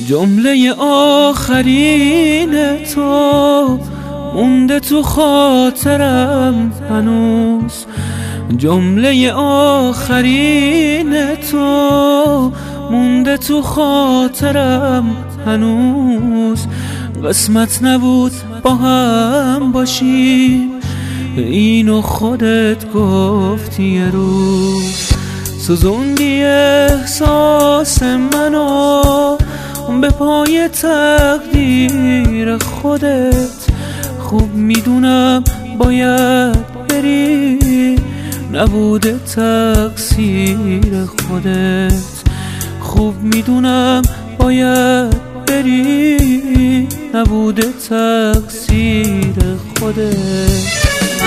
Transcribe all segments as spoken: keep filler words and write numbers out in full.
جمله آخرین تو مونده تو خاطرم هنوز، جمله آخرین تو مونده تو خاطرم هنوز. قسمت نبود با هم باشیم، اینو خودت گفتی یه روز. سوزوندی احساس منو به پای تقدیر خودت. خوب میدونم باید بری، نبوده تقصیر خودت. خوب میدونم باید بری، نبوده تقصیر خودت.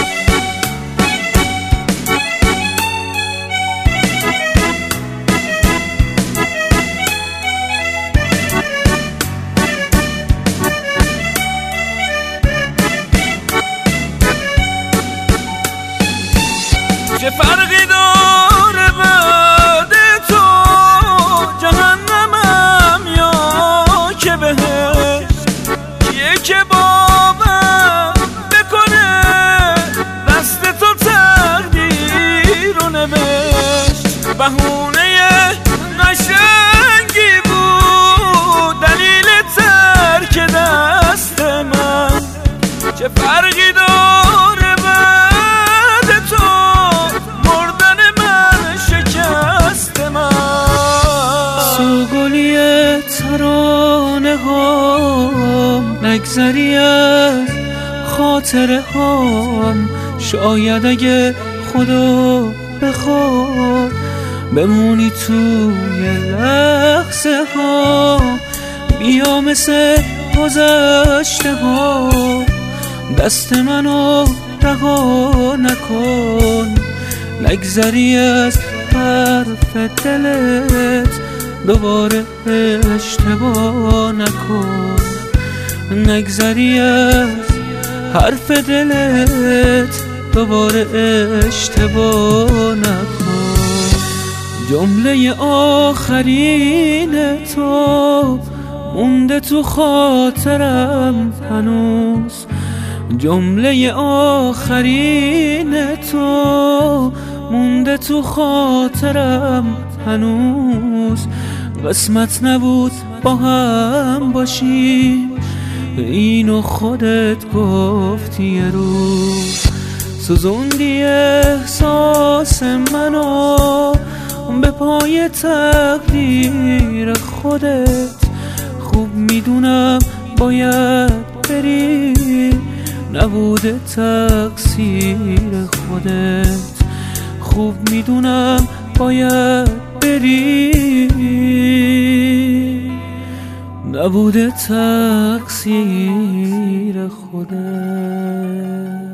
چه فرقی داره بعد تو، جهنمم یا که بهشت؟ کیه که باور بکنه دست تو تقدیر رو نوشت؟ بهونه قشنگی بود دلیل ترک دست من. چه فرقی داره بعد تو، مردن من شکست من. سوگلی ترانه هام، نگذری از خاطره هام. شاید اگه خدا بخواد بمونی توی لحظه ها، بیا مثل گذشته ها. دست منو رها نکن، نگذری از حرف دلت. دوباره اشتباه نکن، نگذری از حرف دلت. دوباره اشتباه نکن. جمله آخرین تو مونده تو خاطرم هنوز، جمله آخرین تو مونده تو خاطرم هنوز. قسمت نبود با هم باشیم، اینو خودت گفتی یه روز. سوزوندی احساس منو به پای تقدیر خودت. خوب میدونم باید بری، نبوده تقصیر خودت. خوب میدونم باید بری، نبوده تقصیر خودت.